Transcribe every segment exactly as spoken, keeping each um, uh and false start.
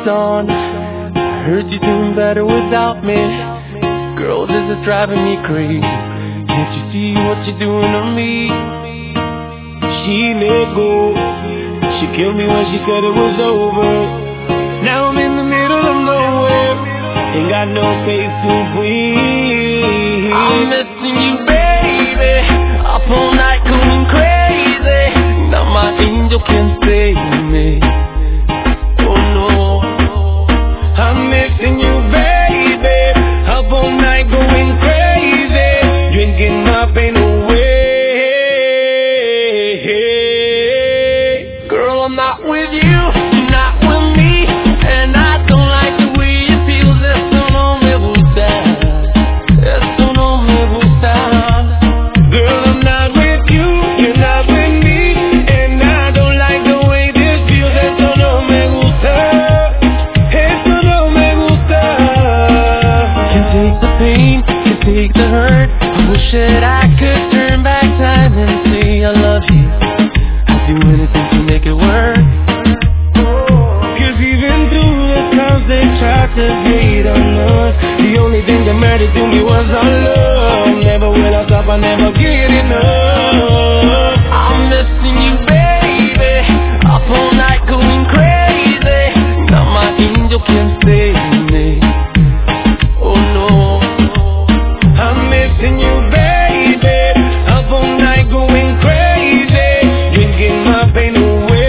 on. I heard you doing better without me. Girl, this is driving me crazy. Can't you see what you're doing to me? She let go. She killed me when she said it was over. Now I'm in the middle of nowhere. Ain't got no space to breathe. I'm missing you, baby. Up all night going crazy. Now my angel can't save me. Oh no. I'm missing you, baby. Up all night going crazy. Drinking my pain away. Girl, I'm not with you, you're not with me. And I don't like the way it feels. Esto no me gusta. Esto no me gusta. Girl, I'm not with you, you're not with me. And I don't like the way this feels. Esto no me gusta. Esto no me gusta. Can't take the pain, can't take the hurt. I wish that I could turn back time and say I love you. I'd do anything to make it work. Cause even through the times they tried to hate on us, the only thing that mattered to me was our love. Never will I stop, I never get enough. I'm missing you, baby. Up all night going crazy. Now my angel can't save me. Oh no. I'm missing you, baby. Up all night going crazy. Drinking my pain away.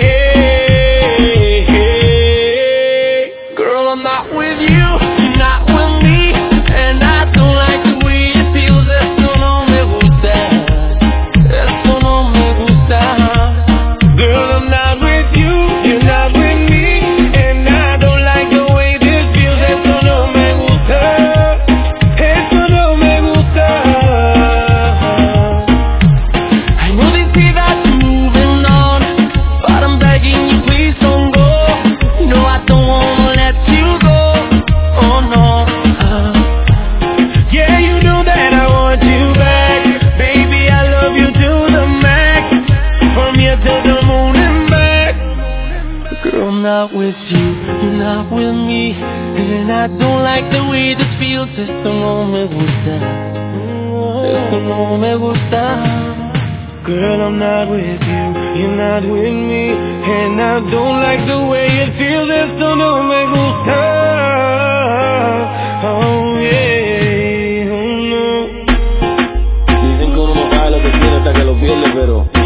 Girl, I'm not with you, you're not with me. And I don't like the way it feels. Esto no me gusta. Esto no me gusta. Girl, I'm not with you, you're not with me. And I don't like the way this feels. Esto no me gusta. Esto no me gusta. I know they say that you're moving on, but I'm begging you, please don't go. No, I don't wanna let you go. Oh no. Uh, Yeah, you know that I want you back. Baby, I love you to the max. From here to the moon and back. Girl, I'm not with you, you're not with me. And I don't like the way this feels. Esto no me gusta. Esto no me gusta. Girl, I'm not with you, you're not with me. And I don't like the way it feels. Esto no me gusta. Oh yeah, oh no. Dicen que uno no sabe lo que tiene hasta que lo pierde, pero